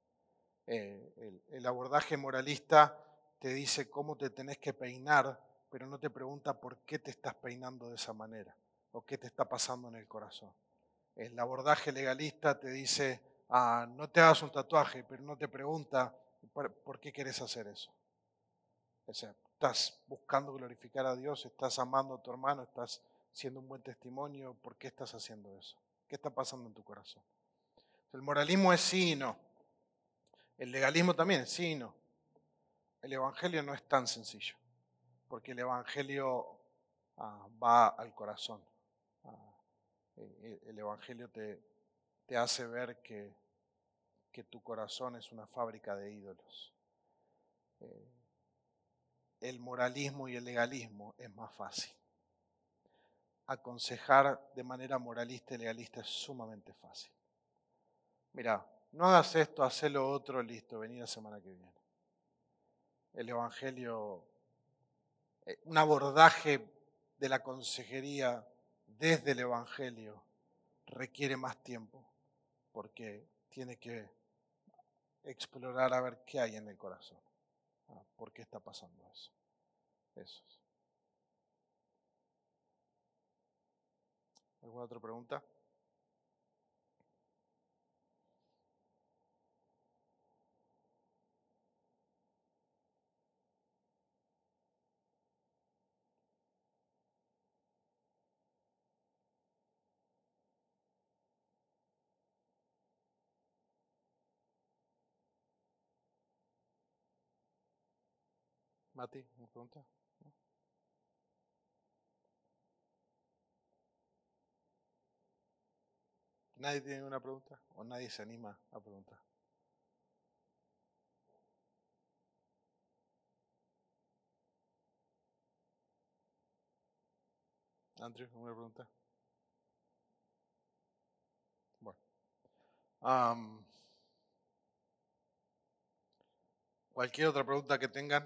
A: El abordaje moralista te dice cómo te tenés que peinar, pero no te pregunta por qué te estás peinando de esa manera o qué te está pasando en el corazón. El abordaje legalista te dice, no te hagas un tatuaje, pero no te pregunta por qué querés hacer eso. O sea, estás buscando glorificar a Dios, estás amando a tu hermano, estás siendo un buen testimonio, ¿por qué estás haciendo eso? ¿Qué está pasando en tu corazón? El moralismo es sí y no. El legalismo también es sí y no. El evangelio no es tan sencillo, porque el evangelio va al corazón. El evangelio te hace ver que tu corazón es una fábrica de ídolos. El moralismo y el legalismo es más fácil. Aconsejar de manera moralista y legalista es sumamente fácil. Mira, no hagas esto, haz lo otro, listo, vení la semana que viene. El evangelio, un abordaje de la consejería desde el evangelio requiere más tiempo porque tiene que explorar a ver qué hay en el corazón. ¿Por qué está pasando eso? Eso. ¿Alguna otra pregunta? Mati, ¿una pregunta? ¿Nadie tiene una pregunta? ¿O nadie se anima a preguntar? Andrew, ¿una pregunta? Bueno. Cualquier otra pregunta que tengan,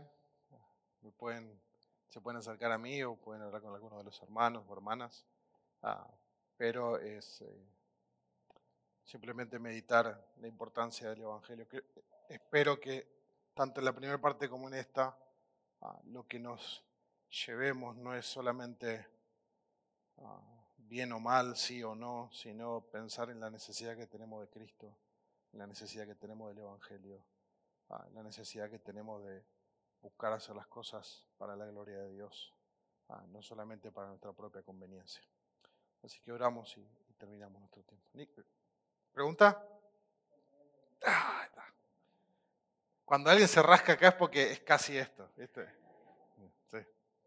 A: se pueden acercar a mí o pueden hablar con alguno de los hermanos o hermanas. Pero es simplemente meditar la importancia del Evangelio. Espero que tanto en la primera parte como en esta, lo que nos llevemos no es solamente bien o mal, sí o no, sino pensar en la necesidad que tenemos de Cristo, en la necesidad que tenemos del Evangelio, la necesidad que tenemos de buscar hacer las cosas para la gloria de Dios, no solamente para nuestra propia conveniencia. Así que oramos y terminamos nuestro tiempo. Nick, ¿pregunta? Cuando alguien se rasca acá es porque es casi esto, ¿viste? Sí.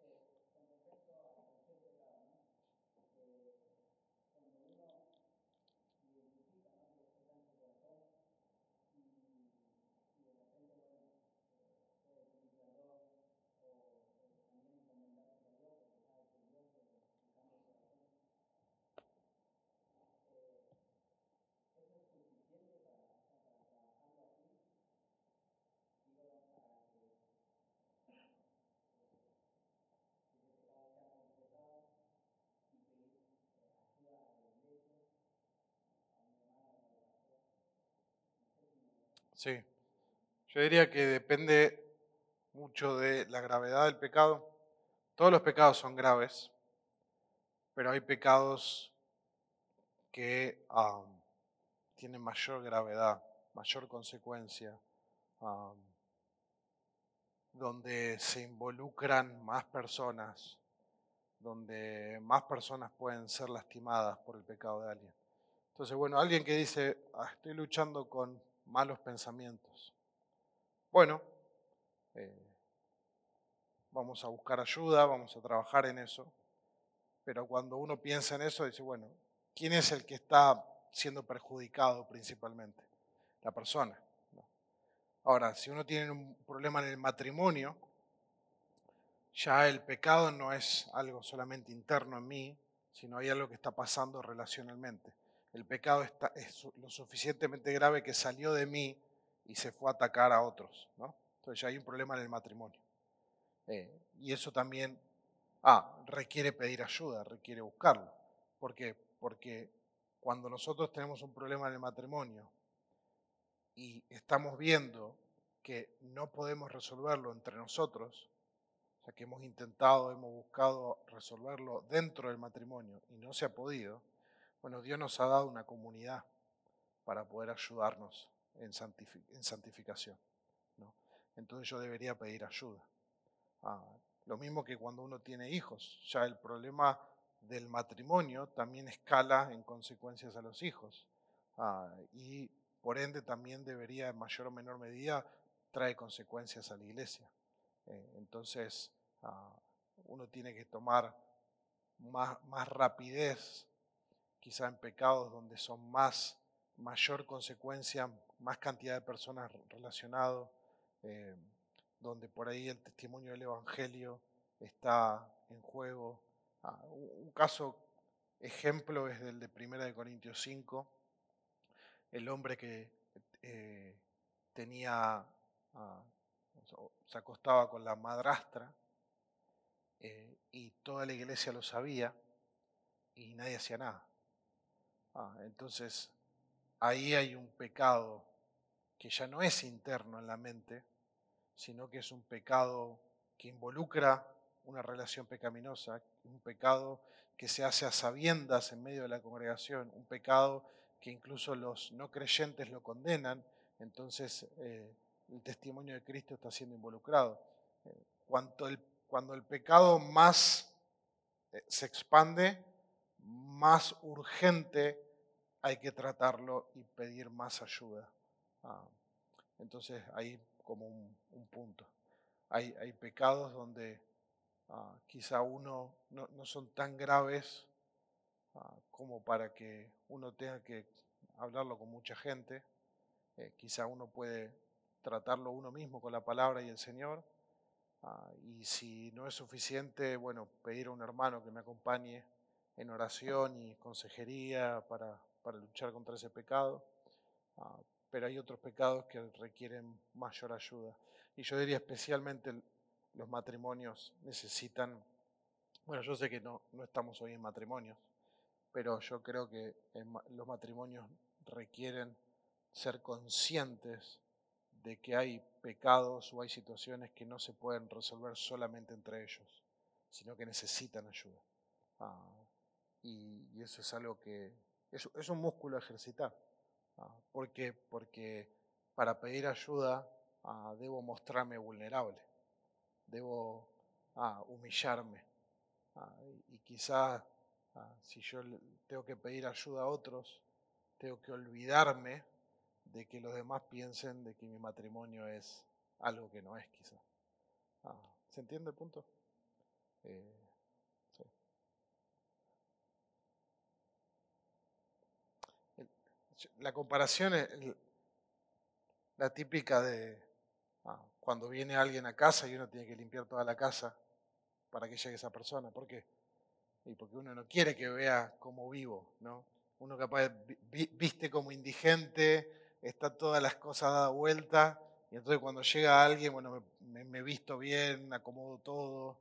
A: Sí, yo diría que depende mucho de la gravedad del pecado. Todos los pecados son graves, pero hay pecados que tienen mayor gravedad, mayor consecuencia, donde se involucran más personas, donde más personas pueden ser lastimadas por el pecado de alguien. Entonces, bueno, alguien que dice, estoy luchando con malos pensamientos. Bueno, vamos a buscar ayuda, vamos a trabajar en eso, pero cuando uno piensa en eso, dice, bueno, ¿quién es el que está siendo perjudicado principalmente? La persona, ¿no? Ahora, si uno tiene un problema en el matrimonio, ya el pecado no es algo solamente interno en mí, sino hay algo que está pasando relacionalmente. El pecado es lo suficientemente grave que salió de mí y se fue a atacar a otros, ¿no? Entonces ya hay un problema en el matrimonio. Y eso también requiere pedir ayuda, requiere buscarlo. ¿Por qué? Porque cuando nosotros tenemos un problema en el matrimonio y estamos viendo que no podemos resolverlo entre nosotros, o sea que hemos intentado, hemos buscado resolverlo dentro del matrimonio y no se ha podido, bueno, Dios nos ha dado una comunidad para poder ayudarnos en santificación, ¿no? Entonces yo debería pedir ayuda. Lo mismo que cuando uno tiene hijos, ya el problema del matrimonio también escala en consecuencias a los hijos. Y por ende también debería, en mayor o menor medida, trae consecuencias a la iglesia. Entonces, uno tiene que tomar más rapidez, quizá en pecados donde son mayor consecuencia, más cantidad de personas relacionadas, donde por ahí el testimonio del Evangelio está en juego. Un caso ejemplo es el de 1 Corintios 5, el hombre que eh, tenía, se acostaba con la madrastra y toda la iglesia lo sabía y nadie hacía nada. Entonces ahí hay un pecado que ya no es interno en la mente, sino que es un pecado que involucra una relación pecaminosa, un pecado que se hace a sabiendas en medio de la congregación, un pecado que incluso los no creyentes lo condenan, entonces el testimonio de Cristo está siendo involucrado. Cuando el pecado más se expande, más urgente hay que tratarlo y pedir más ayuda. Entonces hay como un punto. Hay pecados donde quizá uno no son tan graves como para que uno tenga que hablarlo con mucha gente. Quizá uno puede tratarlo uno mismo con la palabra y el Señor. Y si no es suficiente, bueno, pedir a un hermano que me acompañe en oración y consejería para luchar contra ese pecado. Pero hay otros pecados que requieren mayor ayuda. Y yo diría especialmente los matrimonios necesitan, bueno, yo sé que no estamos hoy en matrimonios, pero yo creo que los matrimonios requieren ser conscientes de que hay pecados o hay situaciones que no se pueden resolver solamente entre ellos, sino que necesitan ayuda. Y eso es algo que es un músculo a ejercitar. ¿Por qué? Porque para pedir ayuda debo mostrarme vulnerable, debo humillarme. Y quizá si yo tengo que pedir ayuda a otros, tengo que olvidarme de que los demás piensen de que mi matrimonio es algo que no es quizá. ¿Se entiende el punto? Sí. La comparación es la típica de cuando viene alguien a casa y uno tiene que limpiar toda la casa para que llegue esa persona. ¿Por qué? Y porque uno no quiere que vea cómo vivo, ¿no? Uno capaz viste como indigente, está todas las cosas dadas vuelta, y entonces cuando llega alguien, bueno, me visto bien, acomodo todo,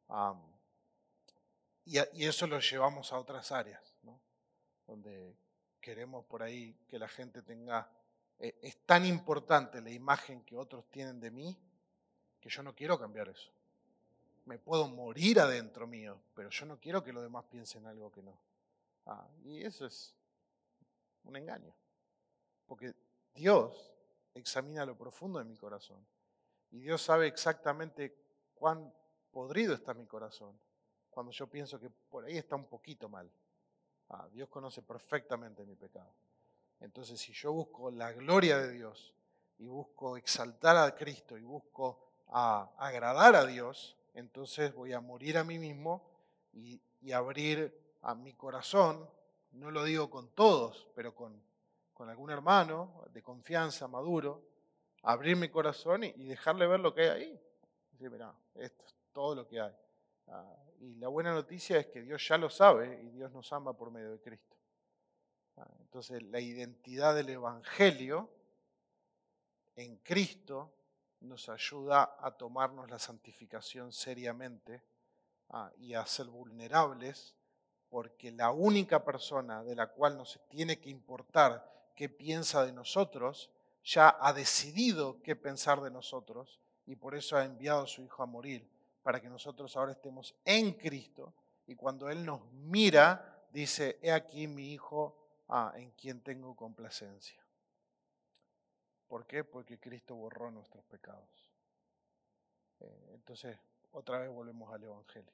A: y eso lo llevamos a otras áreas, ¿no? Donde queremos por ahí que la gente tenga, es tan importante la imagen que otros tienen de mí, que yo no quiero cambiar eso. Me puedo morir adentro mío, pero yo no quiero que los demás piensen algo que no. Y eso es un engaño, porque Dios examina lo profundo de mi corazón y Dios sabe exactamente cuán podrido está mi corazón cuando yo pienso que por ahí está un poquito mal. Dios conoce perfectamente mi pecado. Entonces, si yo busco la gloria de Dios y busco exaltar a Cristo y busco agradar a Dios, entonces voy a morir a mí mismo y abrir a mi corazón, no lo digo con todos, pero con algún hermano de confianza, maduro, abrir mi corazón y dejarle ver lo que hay ahí. Decir, mira, esto es todo lo que hay. Y la buena noticia es que Dios ya lo sabe y Dios nos ama por medio de Cristo. Entonces, la identidad del Evangelio en Cristo nos ayuda a tomarnos la santificación seriamente y a ser vulnerables, porque la única persona de la cual nos tiene que importar qué piensa de nosotros, ya ha decidido qué pensar de nosotros y por eso ha enviado a su Hijo a morir, para que nosotros ahora estemos en Cristo y cuando Él nos mira, dice, he aquí mi Hijo en quien tengo complacencia. ¿Por qué? Porque Cristo borró nuestros pecados. Entonces, otra vez volvemos al Evangelio.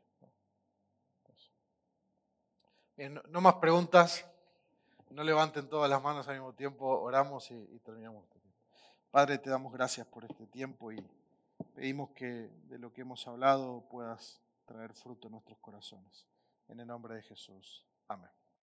A: Bien, no más preguntas. No levanten todas las manos al mismo tiempo. Oramos y terminamos. Padre, te damos gracias por este tiempo y pedimos que de lo que hemos hablado puedas traer fruto en nuestros corazones. En el nombre de Jesús. Amén.